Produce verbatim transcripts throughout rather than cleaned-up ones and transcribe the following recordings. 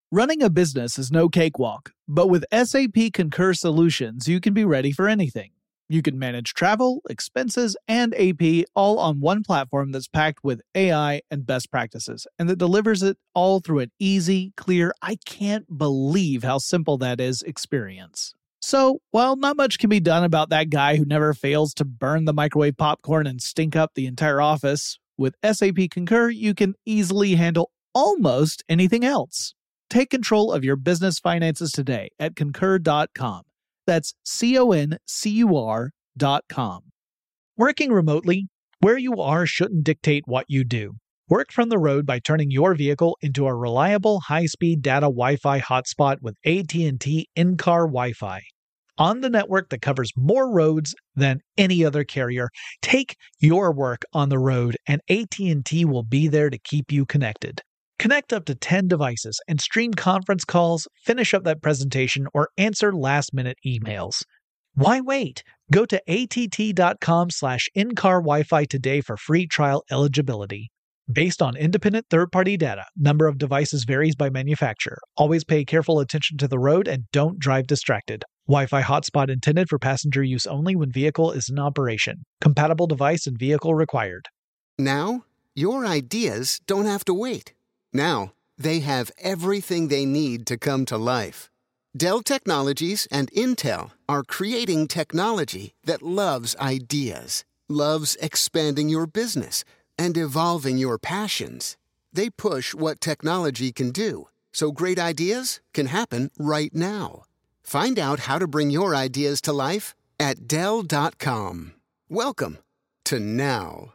Running a business is no cakewalk, but with S A P Concur Solutions, you can be ready for anything. You can manage travel, expenses, and A P all on one platform that's packed with A I and best practices, and that delivers it all through an easy, clear, I can't believe how simple that is experience. So, while not much can be done about that guy who never fails to burn the microwave popcorn and stink up the entire office, with S A P Concur, you can easily handle almost anything else. Take control of your business finances today at concur dot com. That's C O N C U R dot com. Working remotely, where you are shouldn't dictate what you do. Work from the road by turning your vehicle into a reliable high-speed data Wi-Fi hotspot with A T and T in-car Wi-Fi. On the network that covers more roads than any other carrier, take your work on the road and A T and T will be there to keep you connected. Connect up to ten devices and stream conference calls, finish up that presentation, or answer last-minute emails. Why wait? Go to A T T dot com slash in-car Wi-Fi today for free trial eligibility. Based on independent third-party data, number of devices varies by manufacturer. Always pay careful attention to the road and don't drive distracted. Wi-Fi hotspot intended for passenger use only when vehicle is in operation. Compatible device and vehicle required. Now, your ideas don't have to wait. Now, they have everything they need to come to life. Dell Technologies and Intel are creating technology that loves ideas, loves expanding your business, and evolving your passions. They push what technology can do, so great ideas can happen right now. Find out how to bring your ideas to life at Dell dot com. Welcome to now.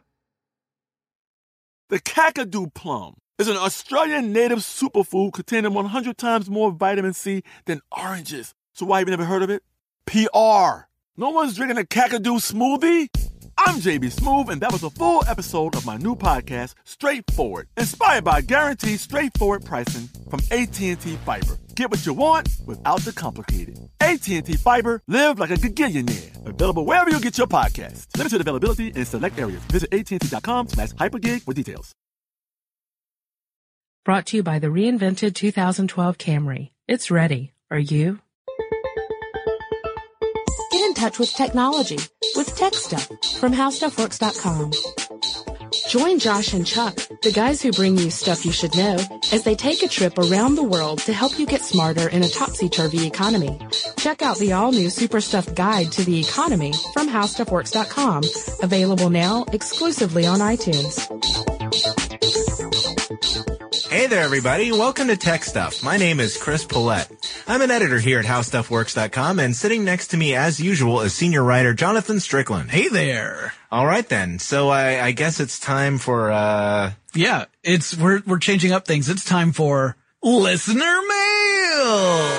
The Kakadu plum is an Australian native superfood containing one hundred times more vitamin C than oranges. So why have you never heard of it? P R. No one's drinking a Kakadu smoothie? I'm J B Smoove, and that was a full episode of my new podcast, Straightforward, inspired by guaranteed straightforward pricing from A T and T Fiber. Get what you want without the complicated. A T and T Fiber, live like a gigillionaire. Available wherever you get your podcasts. Limited availability in select areas. Visit A T and T dot com slash hypergig for details. Brought to you by the reinvented two thousand twelve Camry. It's ready. Are you? Get in touch with technology with Tech Stuff from how stuff works dot com. Join Josh and Chuck, the guys who bring you stuff you should know, as they take a trip around the world to help you get smarter in a topsy-turvy economy. Check out the all-new Super Stuff Guide to the Economy from how stuff works dot com. Available now exclusively on iTunes. Hey there, everybody. Welcome to Tech Stuff. My name is Chris Pollette. I'm an editor here at how stuff works dot com, and sitting next to me, as usual, is senior writer Jonathan Strickland. Hey there. All right, then. So I, I guess it's time for, uh... Yeah, it's we're we're changing up things. It's time for listener mail.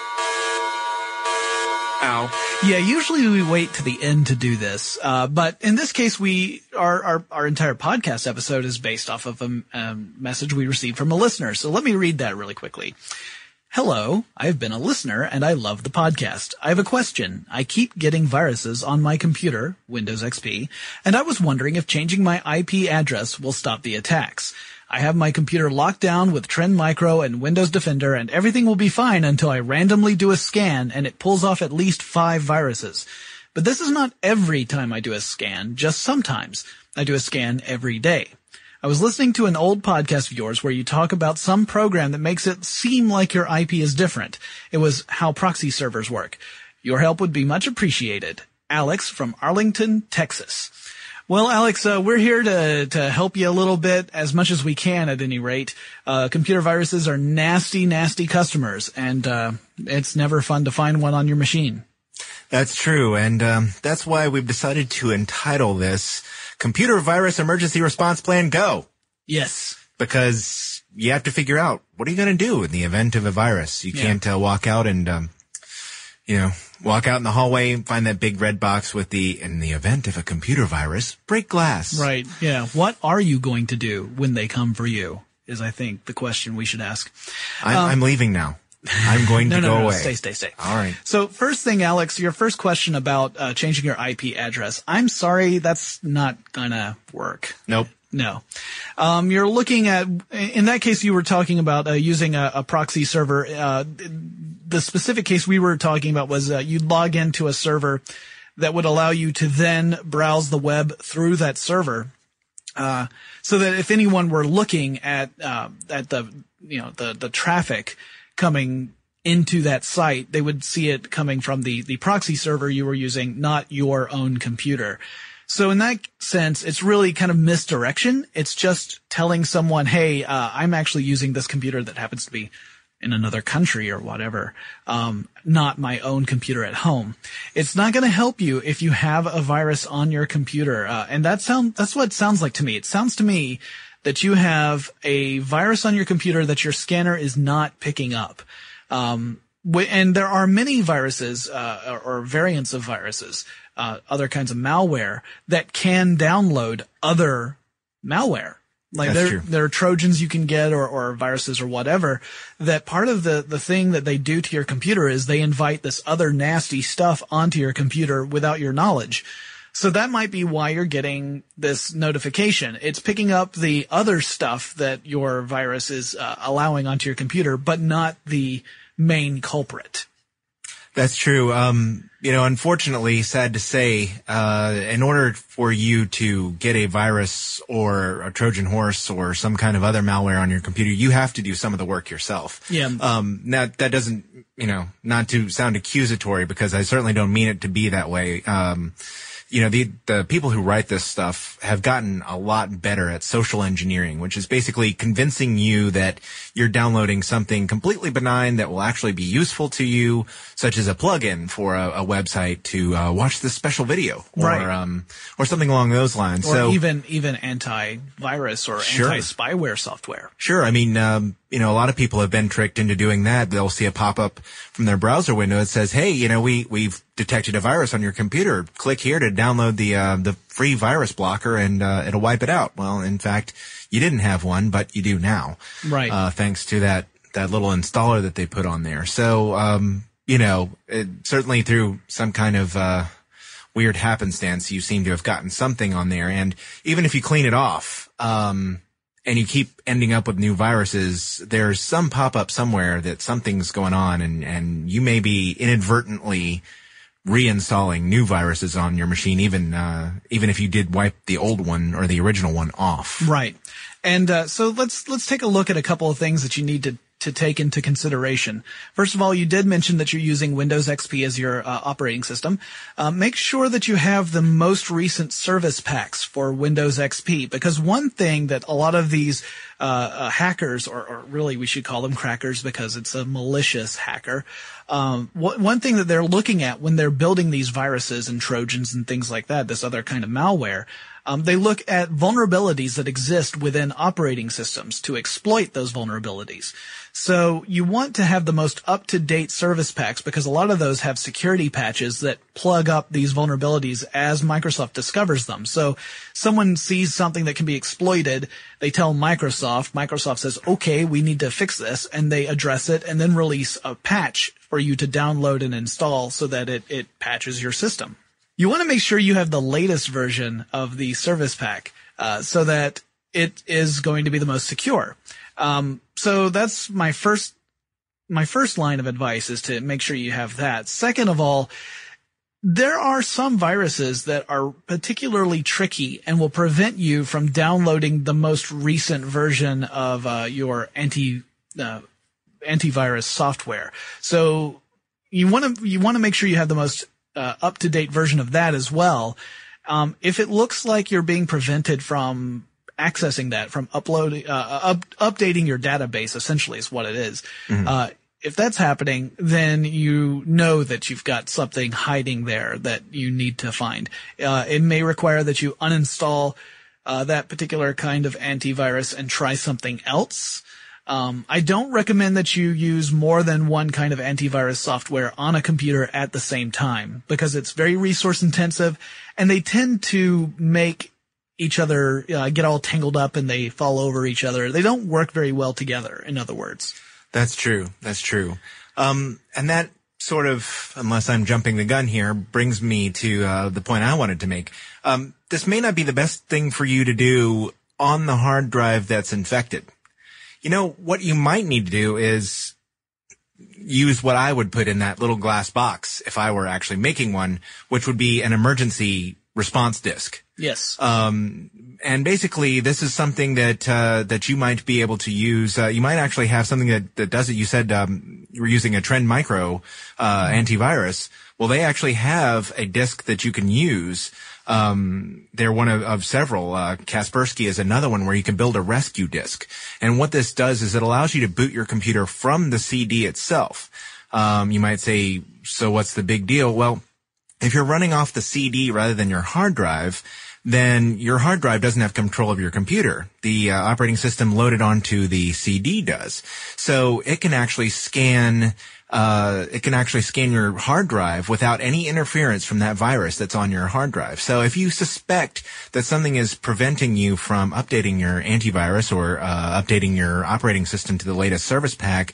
Ow. Yeah, usually we wait to the end to do this, uh, but in this case, we our, our our entire podcast episode is based off of a um, message we received from a listener. So let me read that really quickly. Hello, I've been a listener and I love the podcast. I have a question. I keep getting viruses on my computer, Windows X P, and I was wondering if changing my I P address will stop the attacks. I have my computer locked down with Trend Micro and Windows Defender, and everything will be fine until I randomly do a scan and it pulls off at least five viruses. But this is not every time I do a scan, just sometimes. I do a scan every day. I was listening to an old podcast of yours where you talk about some program that makes it seem like your I P is different. It was how proxy servers work. Your help would be much appreciated. Alex from Arlington, Texas. Well, Alex, uh, we're here to to help you a little bit, as much as we can at any rate. Uh, computer viruses are nasty, nasty customers, and uh, it's never fun to find one on your machine. That's true, and um, that's why we've decided to entitle this Computer Virus Emergency Response Plan Go. Yes. Because you have to figure out, what are you going to do in the event of a virus? You Yeah. can't uh, walk out and, um, you know, walk out in the hallway and find that big red box with the, in the event of a computer virus, break glass. Right, yeah. What are you going to do when they come for you is, I think, the question we should ask. I'm, Um, I'm leaving now. I'm going no, to no, go no, no, away. Stay, stay, stay. All right. So first thing, Alex, your first question about uh, changing your I P address. I'm sorry, that's not gonna work. Nope. No. Um, you're looking at, in that case, you were talking about uh, using a, a proxy server. Uh, the specific case we were talking about was uh, you'd log into a server that would allow you to then browse the web through that server, uh, so that if anyone were looking at uh, at the you know the the traffic coming into that site, they would see it coming from the the proxy server you were using, not your own computer. So in that sense, it's really kind of misdirection. It's just telling someone, hey, uh, I'm actually using this computer that happens to be in another country or whatever, um, not my own computer at home. It's not going to help you if you have a virus on your computer. Uh, and that sound, that's what it sounds like to me. It sounds to me that you have a virus on your computer that your scanner is not picking up. Um, and there are many viruses, uh, or, or variants of viruses, uh, other kinds of malware that can download other malware. Like That's there, true. there are Trojans you can get or, or viruses or whatever, that part of the, the thing that they do to your computer is they invite this other nasty stuff onto your computer without your knowledge. So that might be why you're getting this notification. It's picking up the other stuff that your virus is uh, allowing onto your computer, but not the main culprit. That's true. Um, you know, unfortunately, sad to say, uh, in order for you to get a virus or a Trojan horse or some kind of other malware on your computer, you have to do some of the work yourself. Yeah. Um, now that doesn't, you know, not to sound accusatory, because I certainly don't mean it to be that way. Um, you know, the, the people who write this stuff have gotten a lot better at social engineering, which is basically convincing you that you're downloading something completely benign that will actually be useful to you, such as a plugin for a, a website to uh, watch this special video, or Right. um, or something along those lines. Or so even, even anti-virus or Sure. anti-spyware software. Sure. I mean, um, you know, a lot of people have been tricked into doing that. They'll see a pop-up from their browser window that says, hey, you know, we, we've detected a virus on your computer. Click here to download the, uh, the free virus blocker, and, uh, it'll wipe it out. Well, in fact, you didn't have one, but you do now. Right. Uh, thanks to that, that little installer that they put on there. So, um, you know, it, certainly through some kind of, uh, weird happenstance, you seem to have gotten something on there. And even if you clean it off, um, and you keep ending up with new viruses, there's some pop-up somewhere that something's going on, and, and you may be inadvertently reinstalling new viruses on your machine, even, uh, even if you did wipe the old one or the original one off. Right. And, uh, so let's, let's take a look at a couple of things that you need to, to take into consideration. First of all, you did mention that you're using Windows X P as your uh, operating system. Uh, make sure that you have the most recent service packs for Windows X P, because one thing that a lot of these uh, uh, hackers, or, or really we should call them crackers because it's a malicious hacker, um, wh- one thing that they're looking at when they're building these viruses and Trojans and things like that, this other kind of malware, Um, they look at vulnerabilities that exist within operating systems to exploit those vulnerabilities. So you want to have the most up-to-date service packs, because a lot of those have security patches that plug up these vulnerabilities as Microsoft discovers them. So someone sees something that can be exploited, they tell Microsoft, Microsoft says, okay, we need to fix this, and they address it and then release a patch for you to download and install so that it, it patches your system. You want to make sure you have the latest version of the service pack, uh, so that it is going to be the most secure. Um, so that's my first, my first line of advice is to make sure you have that. Second of all, there are some viruses that are particularly tricky and will prevent you from downloading the most recent version of, uh, your anti, uh, antivirus software. So you want to, you want to make sure you have the most Uh, up-to-date version of that as well. Um, if it looks like you're being prevented from accessing that, from uploading, uh, up, updating your database, essentially is what it is. Mm-hmm. Uh, if that's happening, then you know that you've got something hiding there that you need to find. Uh, it may require that you uninstall uh, that particular kind of antivirus and try something else. Um, I don't recommend that you use more than one kind of antivirus software on a computer at the same time, because it's very resource intensive, and they tend to make each other uh, get all tangled up and they fall over each other. They don't work very well together, in other words. That's true. That's true. Um, and that sort of, unless I'm jumping the gun here, brings me to uh, the point I wanted to make. Um, this may not be the best thing for you to do on the hard drive that's infected. You know, what you might need to do is use what I would put in that little glass box if I were actually making one, which would be an emergency response disk. Yes. Um, and basically this is something that, uh, that you might be able to use. Uh, you might actually have something that, that does it. You said, um, you were using a Trend Micro, uh, antivirus. Well, they actually have a disk that you can use. Um, they're one of, of several. Uh, Kaspersky is another one where you can build a rescue disk. And what this does is it allows you to boot your computer from the C D itself. Um, you might say, so what's the big deal? Well, if you're running off the C D rather than your hard drive, then your hard drive doesn't have control of your computer. The uh, operating system loaded onto the C D does. So it can actually scan Uh, it can actually scan your hard drive without any interference from that virus that's on your hard drive. So if you suspect that something is preventing you from updating your antivirus or uh, updating your operating system to the latest service pack,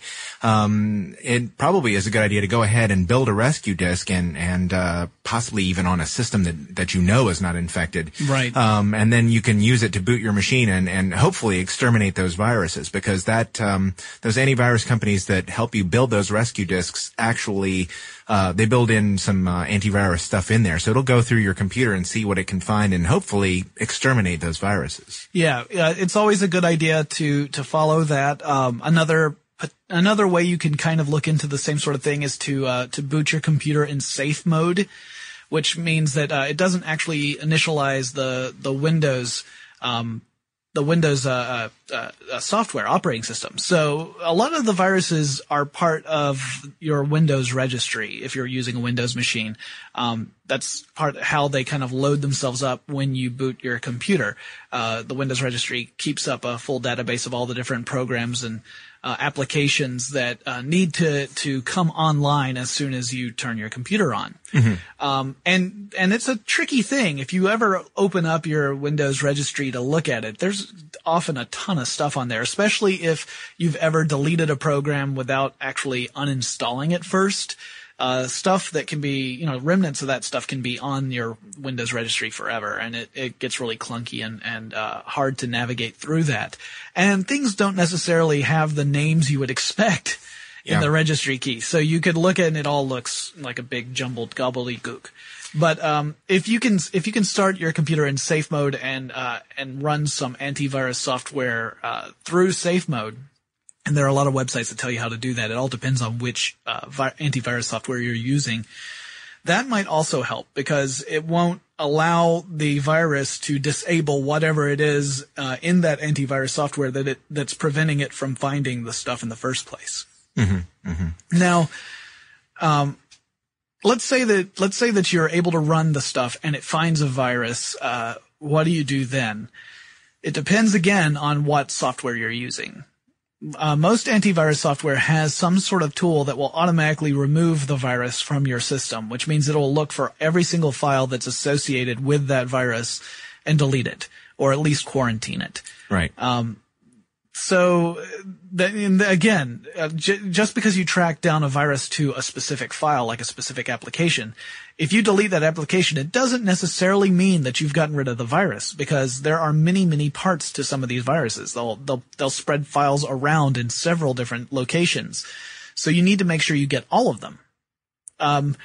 um, it probably is a good idea to go ahead and build a rescue disk and and uh, possibly even on a system that that you know is not infected. Right. Um, and then you can use it to boot your machine and and hopefully exterminate those viruses, because that um, those antivirus companies that help you build those rescue disks actually uh they build in some uh, antivirus stuff in there, so it'll go through your computer and see what it can find and hopefully exterminate those viruses. Yeah, yeah, it's always a good idea to to follow that. Um, another another way you can kind of look into the same sort of thing is to uh, to boot your computer in safe mode, which means that uh, it doesn't actually initialize the the Windows um the Windows uh, uh, uh, software operating system. So a lot of the viruses are part of your Windows registry if you're using a Windows machine. Um, that's part of how they kind of load themselves up when you boot your computer. Uh, the Windows registry keeps up a full database of all the different programs and uh, applications that uh, need to to come online as soon as you turn your computer on. Mm-hmm. Um, and and it's a tricky thing. If you ever open up your Windows registry to look at it, there's often a ton of stuff on there, especially if you've ever deleted a program without actually uninstalling it first. Uh, stuff that can be, you know, remnants of that stuff can be on your Windows registry forever, and it, it gets really clunky and, and, uh, hard to navigate through that. And things don't necessarily have the names you would expect in yeah. the registry key. So you could look at it and it all looks like a big jumbled gobbledygook. But, um, if you can, if you can start your computer in safe mode and, uh, and run some antivirus software, uh, through safe mode, and there are a lot of websites that tell you how to do that. It all depends on which uh, vi- antivirus software you're using. That might also help because it won't allow the virus to disable whatever it is uh, in that antivirus software that it that's preventing it from finding the stuff in the first place. Mm-hmm, mm-hmm. Now, um, let's say that let's say that you're able to run the stuff and it finds a virus. Uh, what do you do then? It depends again on what software you're using. Uh, most antivirus software has some sort of tool that will automatically remove the virus from your system, which means it will look for every single file that's associated with that virus and delete it, or at least quarantine it. Right. Um, so, the, the, again, uh, j- just because you track down a virus to a specific file, like a specific application, if you delete that application, it doesn't necessarily mean that you've gotten rid of the virus, because there are many, many parts to some of these viruses. They'll, they'll, they'll spread files around in several different locations. So you need to make sure you get all of them. Um,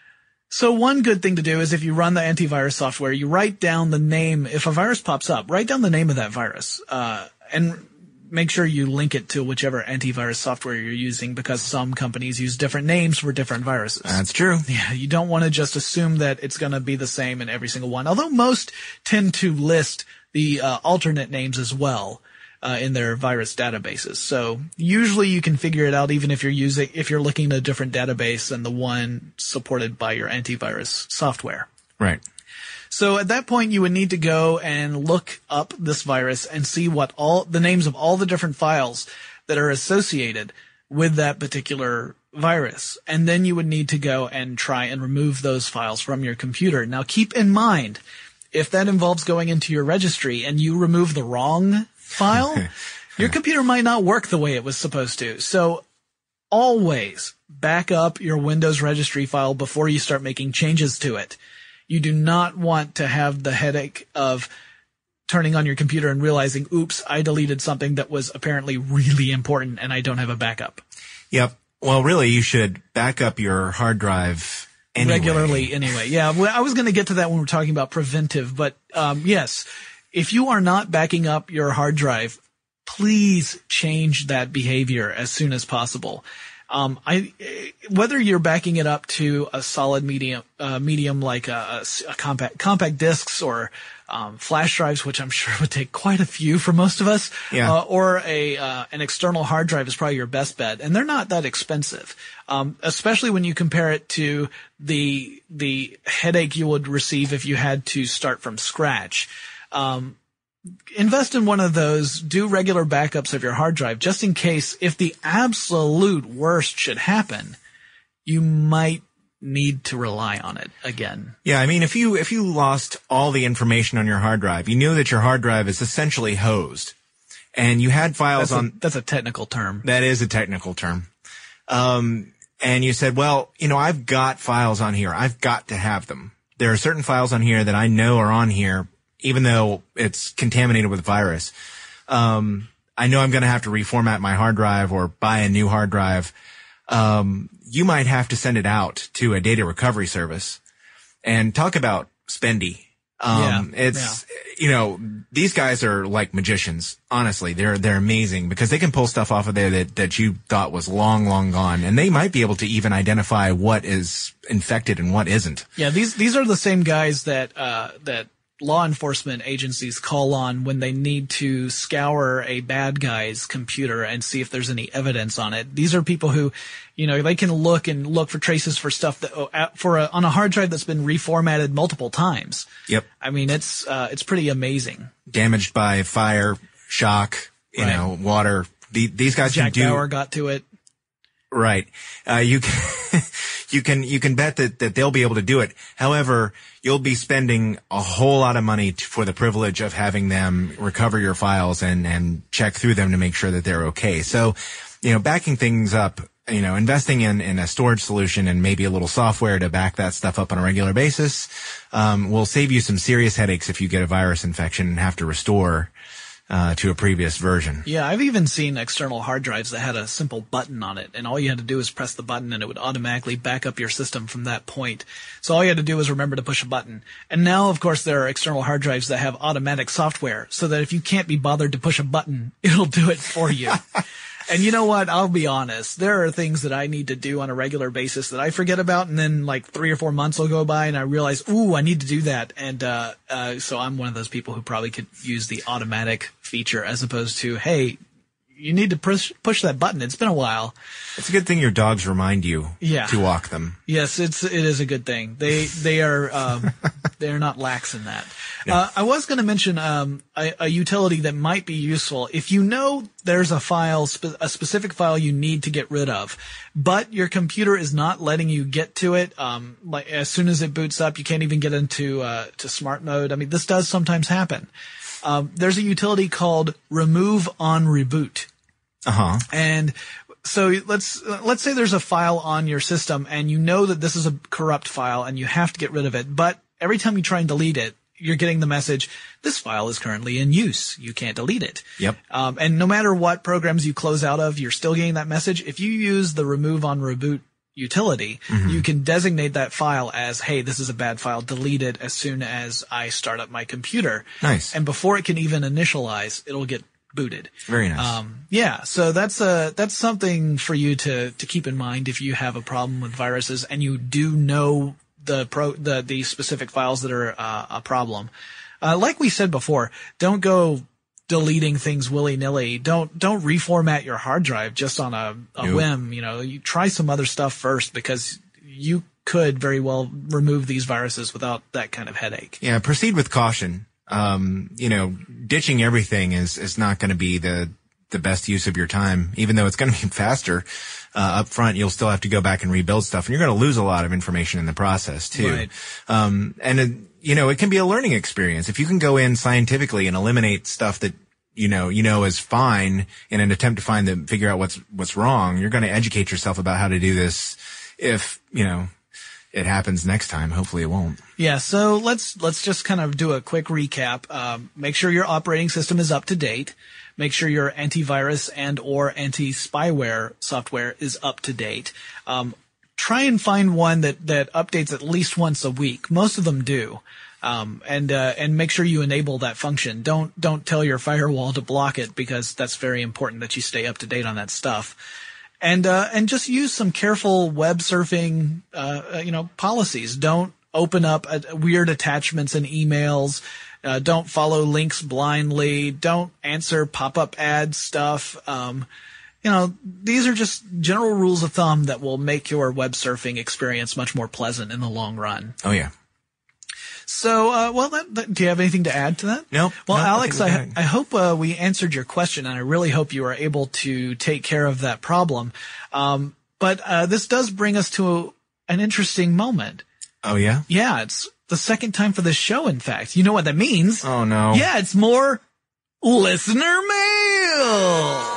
so one good thing to do is if you run the antivirus software, you write down the name. If a virus pops up, write down the name of that virus, uh, and make sure you link it to whichever antivirus software you're using, because some companies use different names for different viruses. That's true. Yeah, you don't want to just assume that it's going to be the same in every single one, although most tend to list the uh, alternate names as well uh, in their virus databases. So usually you can figure it out even if you're using if you're looking at a different database than the one supported by your antivirus software. Right. So at that point, you would need to go and look up this virus and see what all the names of all the different files that are associated with that particular virus. And then you would need to go and try and remove those files from your computer. Now, keep in mind, if that involves going into your registry and you remove the wrong file, your computer might not work the way it was supposed to. So always back up your Windows registry file before you start making changes to it. You do not want to have the headache of turning on your computer and realizing, oops, I deleted something that was apparently really important and I don't have a backup. Yep. Well, really, you should back up your hard drive anyway. Regularly anyway. Yeah, well, I was going to get to that when we're talking about preventive, but um, yes, if you are not backing up your hard drive, please change that behavior as soon as possible. Um, I, whether you're backing it up to a solid medium, uh, medium like a, a compact, compact discs or, um, flash drives, which I'm sure would take quite a few for most of us, yeah. uh, or a, uh, an external hard drive is probably your best bet. And they're not that expensive. Um, especially when you compare it to the, the headache you would receive if you had to start from scratch. Um, Invest in one of those, do regular backups of your hard drive, just in case if the absolute worst should happen, you might need to rely on it again. Yeah, I mean, if you, if you lost all the information on your hard drive, you knew that your hard drive is essentially hosed, and you had files that's a, on... That's a technical term. That is a technical term. Um, and you said, well, you know, I've got files on here. I've got to have them. There are certain files on here that I know are on here, even though it's contaminated with virus. Um, I know I'm going to have to reformat my hard drive or buy a new hard drive. Um, you might have to send it out to a data recovery service and talk about spendy. Um, yeah, it's, yeah. you know, these guys are like magicians. Honestly, they're, they're amazing because they can pull stuff off of there that, that you thought was long, long gone. And they might be able to even identify what is infected and what isn't. Yeah. These, these are the same guys that, uh, that, law enforcement agencies call on when they need to scour a bad guy's computer and see if there's any evidence on it. These are people who, you know, they can look and look for traces for stuff that for a, on a hard drive that's been reformatted multiple times. Yep. I mean, it's uh, it's pretty amazing. Damaged by fire, shock, you right. know, water. The, these guys Jack can do. Bauer got to it. Right. Uh, you can, you can, you can bet that, that they'll be able to do it. However, you'll be spending a whole lot of money t- for the privilege of having them recover your files and, and check through them to make sure that they're okay. So, you know, backing things up, you know, investing in, in a storage solution and maybe a little software to back that stuff up on a regular basis, um, will save you some serious headaches if you get a virus infection and have to restore Uh, to a previous version. Yeah, I've even seen external hard drives that had a simple button on it, and all you had to do was press the button and it would automatically back up your system from that point. So all you had to do was remember to push a button. And now, of course, there are external hard drives that have automatic software, so that if you can't be bothered to push a button, it'll do it for you. And you know what? I'll be honest. There are things that I need to do on a regular basis that I forget about, and then like three or four months will go by and I realize, ooh, I need to do that. And uh, uh so I'm one of those people who probably could use the automatic feature as opposed to, hey, you need to push push that button. It's been a while. It's a good thing your dogs remind you yeah. to walk them. Yes, it's it is a good thing. They they are um, they are not lax in that. No. Uh, I was going to mention um, a, a utility that might be useful if you know there's a file, spe- a specific file you need to get rid of, but your computer is not letting you get to it. Um, like as soon as it boots up, you can't even get into uh, to smart mode. I mean, this does sometimes happen. Um, there's a utility called Remove on Reboot. Uh-huh. And so let's, let's say there's a file on your system and you know that this is a corrupt file and you have to get rid of it. But every time you try and delete it, you're getting the message, this file is currently in use. You can't delete it. Yep. Um, and no matter what programs you close out of, you're still getting that message. If you use the Remove on Reboot utility, mm-hmm. you can designate that file as, hey, this is a bad file, delete it as soon as I start up my computer. Nice. And before it can even initialize, it'll get booted. Very nice. Um, yeah, so that's a, that's something for you to, to keep in mind if you have a problem with viruses and you do know the pro, the, the specific files that are uh, a problem. Uh, like we said before, don't go deleting things willy-nilly. Don't, don't reformat your hard drive just on a, a nope. whim. You know, you try some other stuff first because you could very well remove these viruses without that kind of headache. Yeah, proceed with caution. Um, you know, ditching everything is, is not going to be the, the best use of your time, even though it's going to be faster. Uh, up front, you'll still have to go back and rebuild stuff, and you're going to lose a lot of information in the process too. Right. Um, and it, you know, it can be a learning experience. If you can go in scientifically and eliminate stuff that, you know, you know is fine in an attempt to find the, figure out what's, what's wrong, you're going to educate yourself about how to do this. If, you know, it happens next time. Hopefully it won't. Yeah, so let's let's just kind of do a quick recap. Um, make sure your operating system is up to date. Make sure your antivirus and or anti-spyware software is up to date. Um, try and find one that, that updates at least once a week. Most of them do. Um, and, uh, and make sure you enable that function. Don't, don't tell your firewall to block it, because that's very important that you stay up to date on that stuff. And, uh, and just use some careful web surfing, uh, you know, policies. Don't open up uh, weird attachments in emails. Uh, don't follow links blindly. Don't answer pop-up ad stuff. Um, you know, these are just general rules of thumb that will make your web surfing experience much more pleasant in the long run. Oh, yeah. So, uh, well, that, that, do you have anything to add to that? Nope. Well, nope, Alex, I, I, I hope uh, we answered your question, and I really hope you are able to take care of that problem. Um, but uh, this does bring us to a, an interesting moment. Oh, yeah? Yeah, it's the second time for this show, in fact. You know what that means? Oh, no. Yeah, it's more listener mail.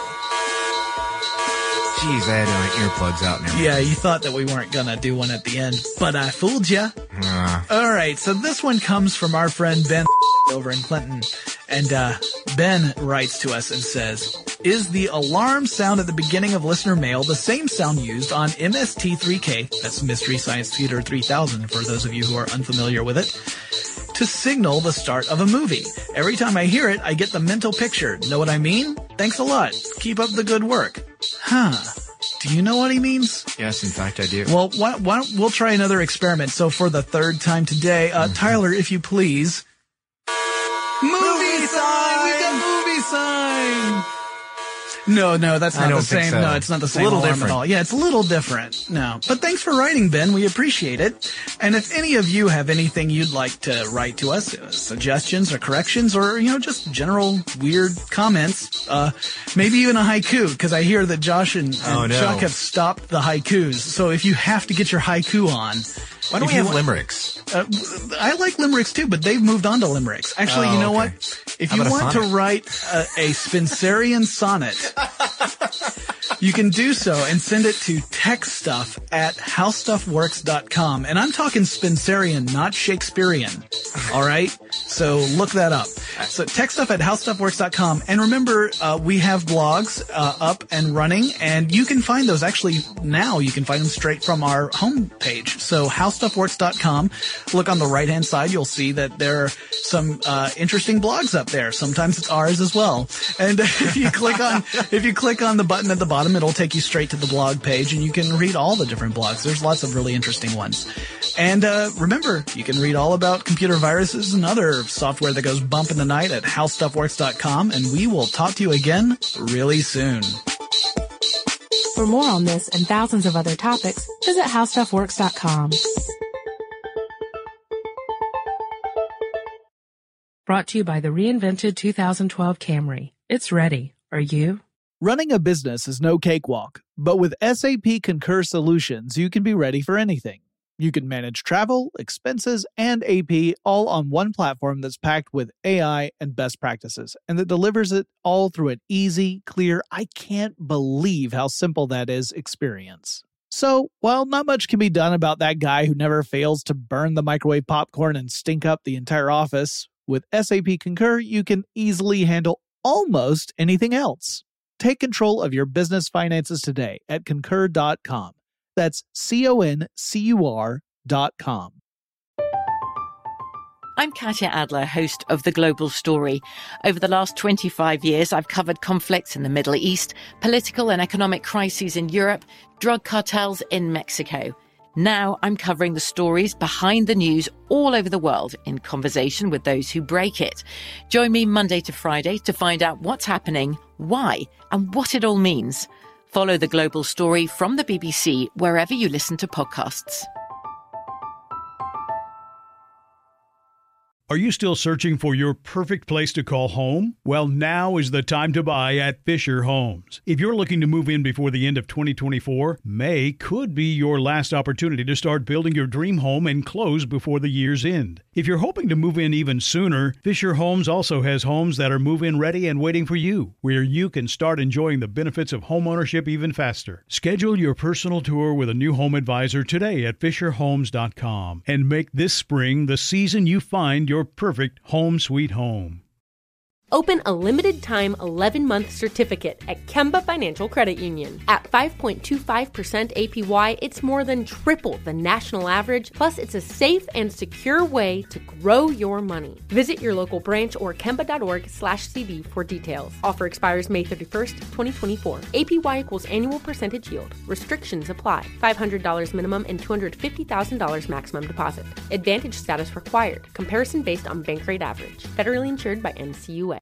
Jeez, I had my earplugs out now. Yeah, you thought that we weren't going to do one at the end, but I fooled you. Uh. All right, so this one comes from our friend Ben over in Clinton. And uh, Ben writes to us and says, is the alarm sound at the beginning of listener mail the same sound used on M S T three K, that's Mystery Science Theater three thousand for those of you who are unfamiliar with it, to signal the start of a movie? Every time I hear it, I get the mental picture. Know what I mean? Thanks a lot. Keep up the good work. Huh. Do you know what he means? Yes, in fact, I do. Well, why, why don't we'll try another experiment. So for the third time today, uh, mm-hmm. Tyler, if you please. Movie, movie sign! We got movie sign! No, no, that's not the same. So. No, it's not the same alarm different. At all. Yeah, it's a little different. No. But thanks for writing, Ben. We appreciate it. And if any of you have anything you'd like to write to us, uh, suggestions or corrections or, you know, just general weird comments, uh, maybe even a haiku, because I hear that Josh and, and oh, no. Chuck have stopped the haikus. So if you have to get your haiku on. Why don't we have want, limericks? Uh, I like limericks too, but they've moved on to limericks. Actually, oh, you know okay. what? If you want to write a, a Spencerian sonnet, you can do so and send it to techstuff at howstuffworks dot com. And I'm talking Spencerian, not Shakespearean. All right? So look that up. So techstuff at howstuffworks dot com. And remember, uh, we have blogs uh, up and running, and you can find those. Actually, now you can find them straight from our homepage. So howstuffworks dot com. Look on the right-hand side. You'll see that there are some uh, interesting blogs up there. Sometimes it's ours as well. And if you click on if you click on the button at the bottom, it'll take you straight to the blog page, and you can read all the different blogs. There's lots of really interesting ones. And uh, remember, you can read all about computer viruses and other software that goes bump in the night at howstuffworks dot com, and we will talk to you again really soon. For more on this and thousands of other topics, visit howstuffworks dot com. Brought to you by the reinvented two thousand twelve Camry. It's ready. Are you? Running a business is no cakewalk, but with S A P Concur Solutions, you can be ready for anything. You can manage travel, expenses, and A P all on one platform that's packed with A I and best practices, and that delivers it all through an easy, clear, I can't believe how simple that is experience. So, while not much can be done about that guy who never fails to burn the microwave popcorn and stink up the entire office, with S A P Concur, you can easily handle almost anything else. Take control of your business finances today at concur dot com. That's C O N C U R dot com. I'm Katya Adler, host of The Global Story. Over the last twenty-five years, I've covered conflicts in the Middle East, political and economic crises in Europe, drug cartels in Mexico. Now I'm covering the stories behind the news all over the world in conversation with those who break it. Join me Monday to Friday to find out what's happening, why, and what it all means. Follow The Global Story from the B B C wherever you listen to podcasts. Are you still searching for your perfect place to call home? Well, now is the time to buy at Fisher Homes. If you're looking to move in before the end of twenty twenty-four, May could be your last opportunity to start building your dream home and close before the year's end. If you're hoping to move in even sooner, Fisher Homes also has homes that are move-in ready and waiting for you, where you can start enjoying the benefits of homeownership even faster. Schedule your personal tour with a new home advisor today at fisher homes dot com and make this spring the season you find your perfect home sweet home. Open a limited-time eleven-month certificate at Kemba Financial Credit Union. At five point two five percent A P Y, it's more than triple the national average, plus it's a safe and secure way to grow your money. Visit your local branch or kemba.org slash CD for details. Offer expires May thirty-first, twenty twenty-four. A P Y equals annual percentage yield. Restrictions apply. five hundred dollars minimum and two hundred fifty thousand dollars maximum deposit. Advantage status required. Comparison based on bank rate average. Federally insured by N C U A.